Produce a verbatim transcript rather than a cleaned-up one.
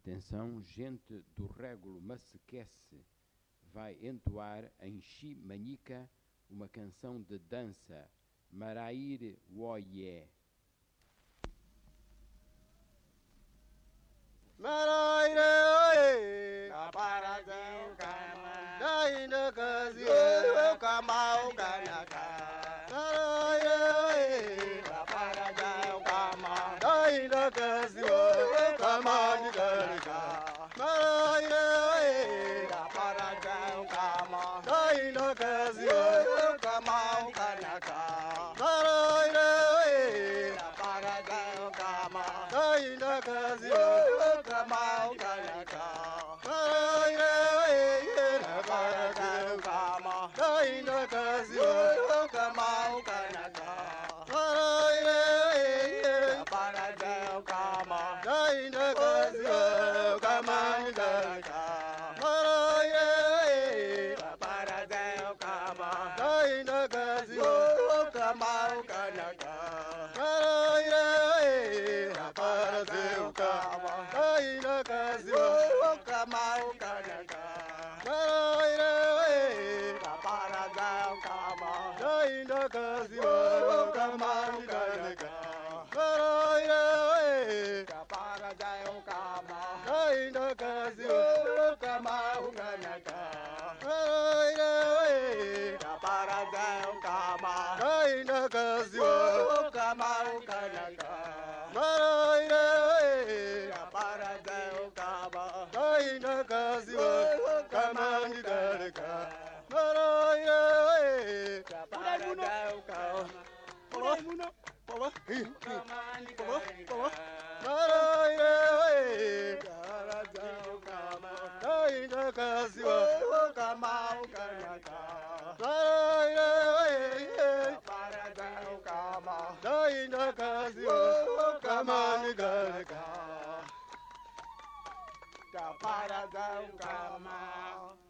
Atenção, gente do régulo Macequece vai entoar em Ximanica uma canção de dança, Marair Woye. Marair Woye, Kaparazeu kama, Daina Kazi, Kamau kanaka. Marair Woye, Kaparazeu kama, Daina Kazi, Kamani Garika. Marair Woye, Kaparazeu kama, Daina Kazi, Kamau kanaka. Marair Woye, Kaparazeu kama, Daina Kazi, Kamau kanaka. Marair Woye, Kaparazeu kama, Daina Kazi, Kamau kanaka. Marair Woye, Kaparazeu kama, Daina Kazi, Kamani Garika. Marair Woye, Kaparazeu kama, Daina Kazi, Kamau kanaka. Marair Woye, Kaparazeu Kama, Daina Kazi, Kamau kanaka. Marair Woye, Kaparazeu kama, Daina Kazi, Kamani Garika. Marair Woye, Kaparazeu kama, Daina Kazi, Kamau kanaka. Marair Woye, Kaparazeu kama, Daina Kazi, Kamau kanaka. Marair Woye, Kaparazeu kama, Daina Kazi, Kamani Garika. Marair Woye, Kaparazeu kama, Polo, Polo, Kamani Polo, Polo. kanaka. Marair Woye, Kaparazeu kama, Daina Kazi, Kamau kanaka. Marair Woye, Kaparazeu kama, Daina Kazi, Kamani Garika. Kaparazeu kama.